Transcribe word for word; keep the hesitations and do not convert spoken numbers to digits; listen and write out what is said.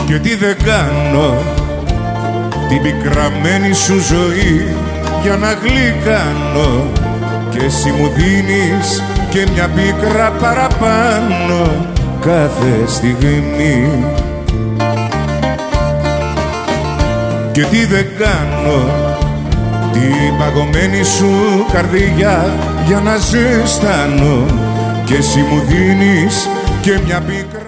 Και τι δεν κάνω την πικραμένη σου ζωή για να γλυκάνω, και εσύ μου δίνεις και μια πίκρα παραπάνω κάθε στιγμή. Και τι δεν κάνω την παγωμένη σου καρδιά για να ζεστάνω, και εσύ μου δίνεις και μια πίκρα